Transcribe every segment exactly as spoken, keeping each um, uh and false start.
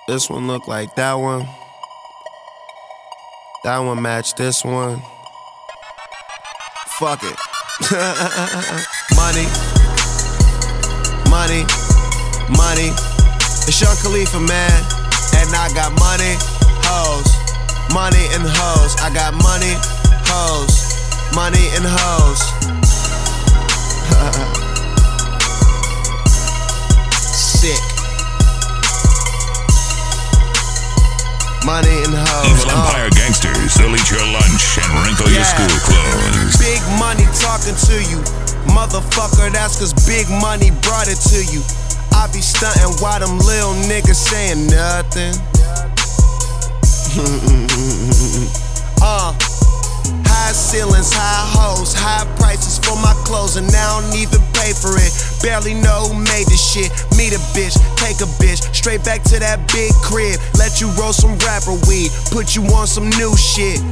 This one look like that one. That one match this one. Fuck it. Money. Money. Money. It's Young Khalifa, man. And I got money, hoes. Money and hoes. I got money, hoes. Money and hoes. Sick. Money and hoes. Evil Empire uh. gangsters, they'll eat your lunch and wrinkle yeah. your school clothes. Big money talking to you. Motherfucker, that's cause big money brought it to you. I be stunting while them little niggas saying nothing. uh, high ceilings, high hoes, high prices for my clothes, and I don't even pay for it. Barely know who made this shit. Meet a bitch, take a bitch, straight back to that big crib. Let you roll some rapper weed, put you on some new shit.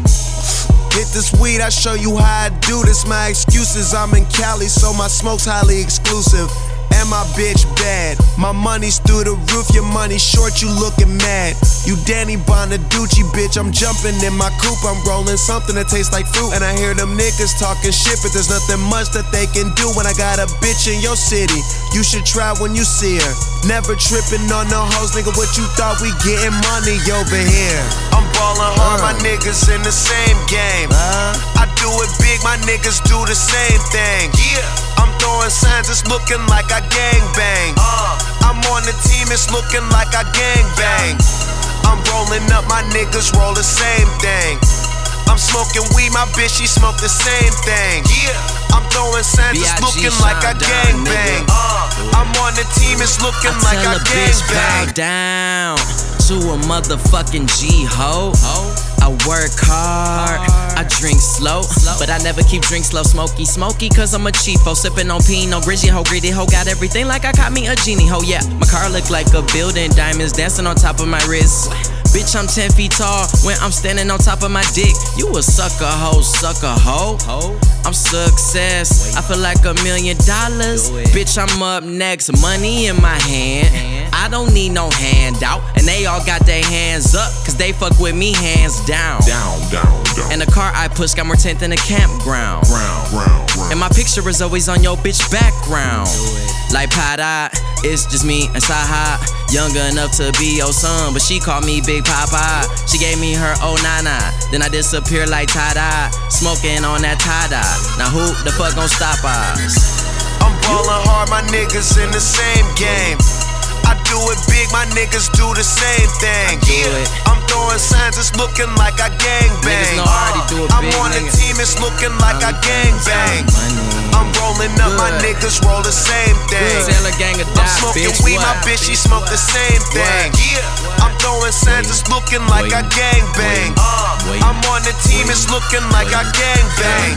Hit this weed, I show you how I do this. My excuses, I'm in Cali, so my smoke's highly exclusive. And my bitch bad. My money's through the roof, your money short, you looking mad. You Danny Bonaducci, bitch, I'm jumping in my coupe. I'm rolling something that tastes like fruit. And I hear them niggas talking shit, but there's nothing much that they can do when I got a bitch in your city. You should try when you see her. Never tripping on no hoes, nigga, what you thought we getting money over here? I'm ballin' hard, uh. my niggas in the same game. uh. I do it big, my niggas do the same thing. Yeah, I'm throwing signs, it's looking like I gang bang. Uh, I'm on the team, it's looking like I gang bang. I'm rolling up, my niggas roll the same thing. I'm smoking weed, my bitch, she smoke the same thing. Yeah, I'm throwing signs, it's looking like I gang bang. Uh, I'm on the team, it's looking I like I gang bang. Bow down to a motherfucking G-ho. I work hard, I drink slow, but I never keep drink slow, smoky, smoky, cause I'm a cheapho. Sippin' on Pinot, Grigio, ho, greedy ho, got everything like I caught me a genie ho, yeah. My car look like a building, diamonds dancing on top of my wrist. Bitch, I'm ten feet tall when I'm standing on top of my dick. You a sucker hoe, sucker hoe. I'm success, I feel like a million dollars. Bitch, I'm up next, money in my hand. I don't need no handout, and they all got their hands up, cause they fuck with me hands down. Down, down, down. And the car I push got more tent than a campground. Round, round, round. And my picture is always on your bitch background. Like Pada, it's just me and Saha. Young enough to be your son, but she called me Big Papa. She gave me her oh nana, then I disappear like Tada. Smoking on that Tada, now who the fuck gon' stop us? I'm ballin' hard, my niggas in the same game. I do it big, my niggas do the same thing. Yeah, it. I'm throwing signs, it's looking like I gang bang. Know I already do it I'm big, on nigga. the team, it's looking like I gang bang. I'm rolling up, Good. my niggas roll the same thing. Taylor gang of I'm die, smoking bitch. weed, What? my bitch, she smoke the same thing. Yeah, I'm throwing signs, it's looking like I gang bang. I'm on the team, it's looking like I gang bang.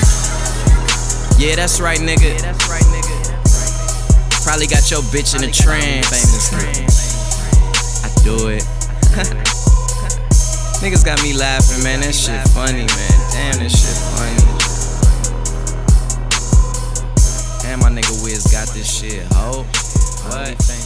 Yeah, that's right, nigga. Probably got your bitch in a trance. I do it. Niggas got me laughing, man. That shit funny, man. Damn, that shit funny. Damn, my nigga Wiz got this shit, ho. What?